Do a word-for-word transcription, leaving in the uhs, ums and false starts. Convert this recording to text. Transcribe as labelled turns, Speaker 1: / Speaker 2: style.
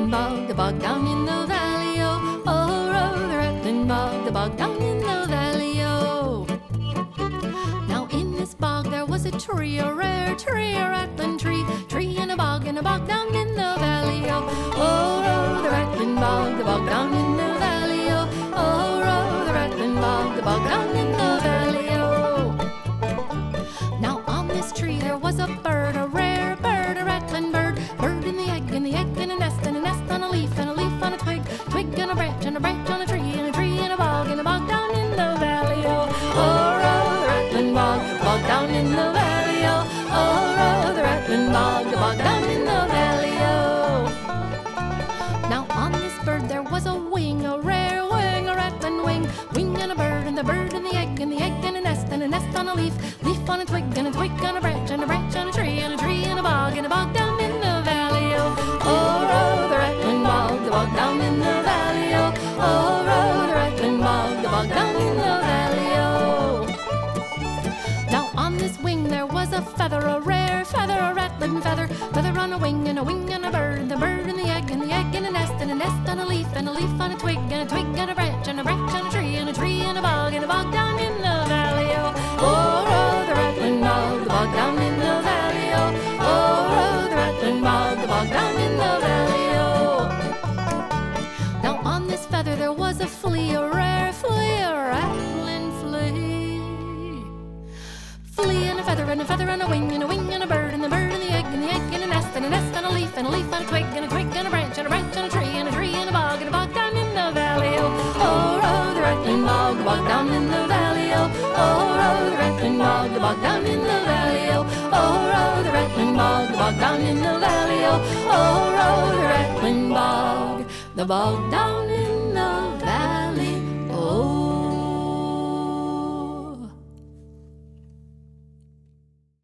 Speaker 1: rattling bog, the bog down in the valley, oh. Oh, row the rattling bog, the bog down in the valley, oh. Now in this bog there was a tree, a rare tree, a rattling tree, tree in a bog, in a bog down in the valley, oh. Oh, row the rattling bog, the bog down in the valley, oh. Oh, row the rattling bog, the bog down in the valley, oh. Now on this tree there was a bird, a rare bird, a rattling bird, bird in the egg, in the egg in a nest, and a nest on a leaf, and a leaf on a twig, twig on a branch, and a branch on a tree, and a tree in a bog, in a bog down in the valley, oh. Oh, row the rattling bog, bog down in the valley, oh. Oh, row the rattling bog, the bog down in the valley, oh. Now on this bird there was a wing, a rare wing, a rattling wing, wing on a bird, and the bird in the egg, and the egg in a nest, and a nest on a leaf, leaf on a twig, and a twig on a branch, and a branch on a tree, and a tree in a bog, and a bog down in the valley, oh. Oh, row the rattling bog, the bog down in the valley, oh. Oh, row the rattling bog, the bog down in the valley, oh. Now on this wing there was a feather, a rare feather, a rattling feather, feather on a wing, and a wing on a bird, the bird in the egg, and the egg in a nest, and a nest on a leaf, and a leaf on a twig, and a twig on a branch, and a branch on a tree, and a tree in a bog, and a bog down in the valley, oh. Oh, row the rattling bog, the bog down in the valley, oh. Oh, row the rattling bog, the bog down in the valley, oh. Now on this feather there was a flea, a rare flea, a rattling flea. Flea and a feather, and a feather and a wing, and a wing and a bird, and the bird and the egg, and the egg in a nest, and a nest on a leaf, and a leaf on a twig, and a twig on a branch, and a branch on a tree, and a tree in a bog, and a bog down in the valley, oh. Oh, row the rattling bog, the bog down in the valley, oh. Oh, row the rattling bog, the bog down in the valley, oh. Oh, row the rattling bog, the bog down in the valley, oh. Oh, row the rattling bog, the bog down in